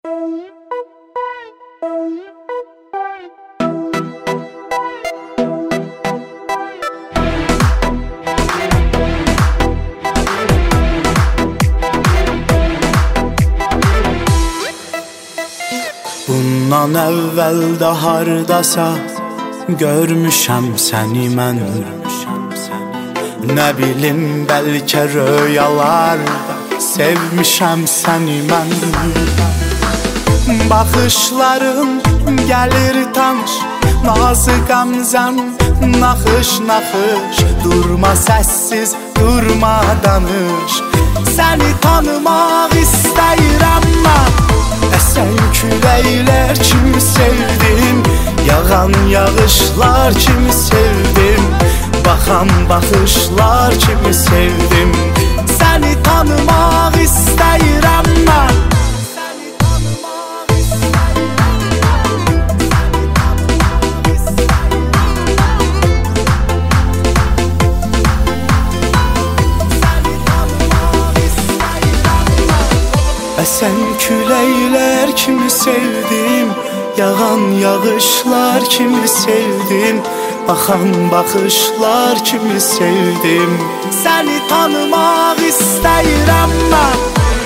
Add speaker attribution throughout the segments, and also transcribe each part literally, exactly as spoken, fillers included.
Speaker 1: Bundan əvvəl də hardasa görmüşəm səni mən. Nə bilim, bəlkə röyalarda sevmişəm səni mən. Baxışların gəlir tanış, nazı qəmzəm naxış naxış. Durma səssiz, durma danış, səni tanımaq istəyirəm mən. Əsən küləklər kimi sevdim, yağan yağışlar kimi sevdim, baxan baxışlar kimi sevdim. Səni tanımaq istəyirəm mən. Əsən küləklər kimi sevdim, yağan yağışlar kimi sevdim, baxan baxışlar kimi sevdim. Səni tanımaq istəyirəm mən.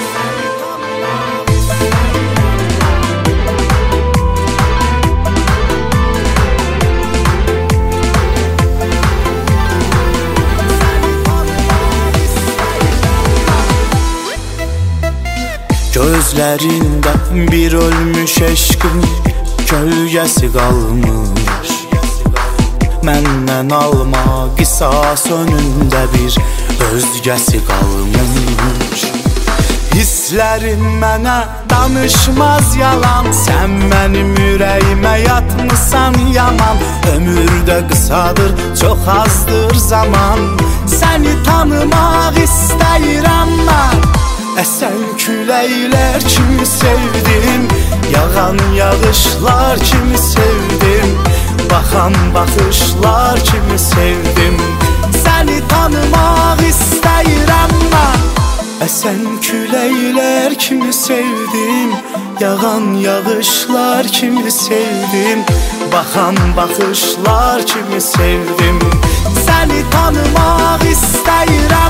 Speaker 1: Gözlərində bir ölmüş eşqin kölgəsi qalmış. Məndən alma qisas önündə bir özgəsi qalmış. Hisslərim mənə danışmaz yalan, sən mənim ürəyimə yatmısan yaman. Ömürdə qısadır, çox azdır zaman, səni tanımaq istəyirəm mən. Əsən küləklər kimi sevdim, yağan yağışlar kimi sevdim, baxan baxışlar kimi sevdim. Səni tanımaq istəyirəm mən. Əsən küləklər kimi sevdim, yağan yağışlar kimi sevdim, baxan baxışlar kimi sevdim. Səni tanımaq istəyirəm.